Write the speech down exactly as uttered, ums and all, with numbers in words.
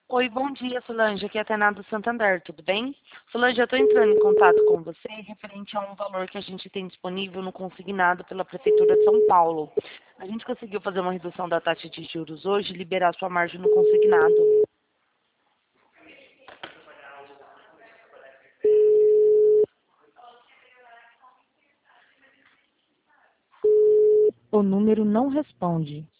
Oi, bom dia, Solange. Aqui é a Tainá do Santander, tudo bem? Solange, eu estou entrando em contato com você referente a um valor que a gente tem disponível no consignado pela Prefeitura de São Paulo. A gente conseguiu fazer uma redução da taxa de juros hoje e liberar sua margem no consignado. O número não responde.